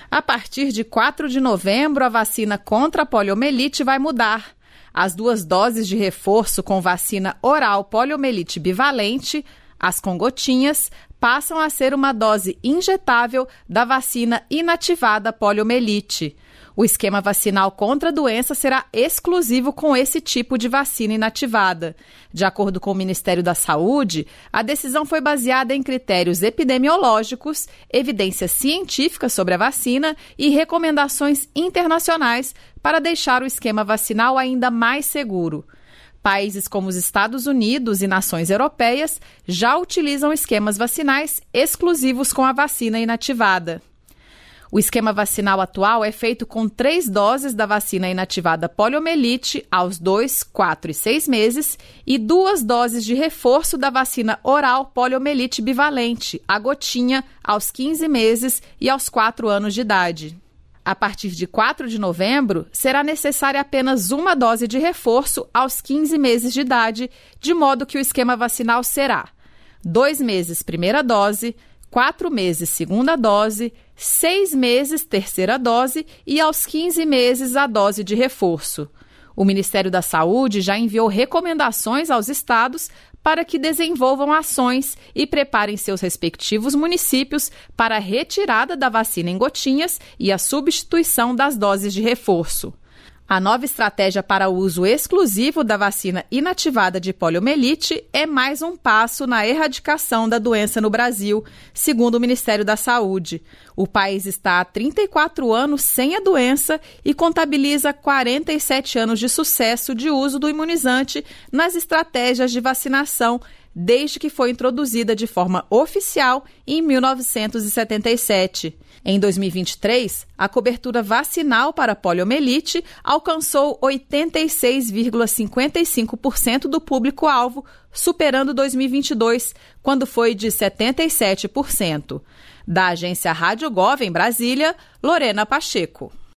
A partir de 4 de novembro, a vacina contra a poliomielite vai mudar. As 2 doses de reforço com vacina oral poliomielite bivalente, as com gotinhas, passam a ser uma dose injetável da vacina inativada poliomielite. O esquema vacinal contra a doença será exclusivo com esse tipo de vacina inativada. De acordo com o Ministério da Saúde, a decisão foi baseada em critérios epidemiológicos, evidências científicas sobre a vacina e recomendações internacionais para deixar o esquema vacinal ainda mais seguro. Países como os Estados Unidos e nações europeias já utilizam esquemas vacinais exclusivos com a vacina inativada. O esquema vacinal atual é feito com 3 doses da vacina inativada poliomielite aos 2, 4 e 6 meses e 2 doses de reforço da vacina oral poliomielite bivalente, a gotinha, aos 15 meses e aos 4 anos de idade. A partir de 4 de novembro, será necessária apenas uma dose de reforço aos 15 meses de idade, de modo que o esquema vacinal será 2 meses primeira dose, 4 meses segunda dose, 6 meses terceira dose e aos 15 meses a dose de reforço. O Ministério da Saúde já enviou recomendações aos estados para que desenvolvam ações e preparem seus respectivos municípios para a retirada da vacina em gotinhas e a substituição das doses de reforço. A nova estratégia para o uso exclusivo da vacina inativada de poliomielite é mais um passo na erradicação da doença no Brasil, segundo o Ministério da Saúde. O país está há 34 anos sem a doença e contabiliza 47 anos de sucesso de uso do imunizante nas estratégias de vacinação desde que foi introduzida de forma oficial em 1977. Em 2023, a cobertura vacinal para poliomielite alcançou 86,55% do público-alvo, superando 2022, quando foi de 77%. Da agência Rádio Gov em Brasília, Lorena Pacheco.